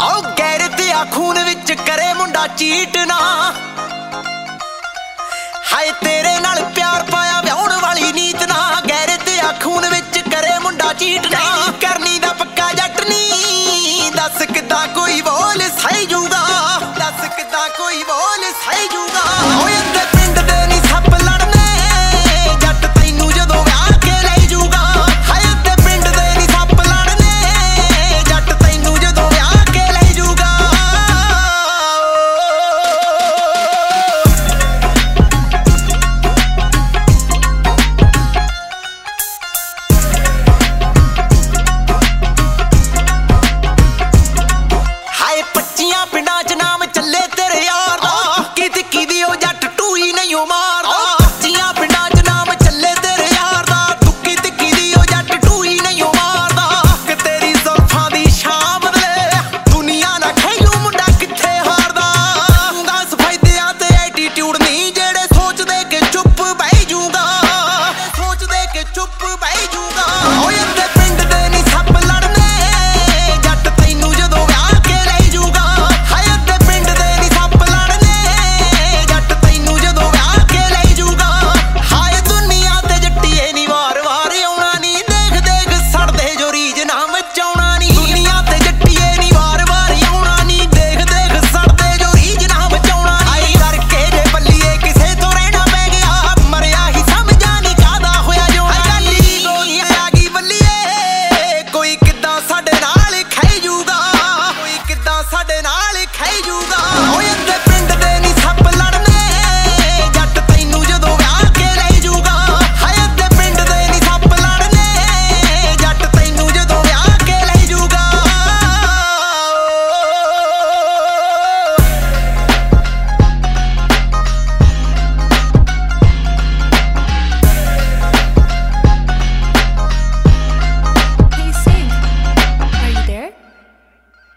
ਆਓ ਗੈਰਤ ਆ ਖੂਨ ਵਿੱਚ ਕਰੇ ਮੁੰਡਾ ਚੀਟ ਨਾ। ਹਾਏ ਤੇਰੇ ਨਾਲ ਪਿਆਰ ਪਾਇਆ ਵਿਆਹੁਣ ਵਾਲੀ ਨੀਤ ਨਾ। ਗੈਰਤ ਆ ਖੂਨ ਵਿੱਚ ਕਰੇ ਮੁੰਡਾ ਚੀਟ ਨਾ।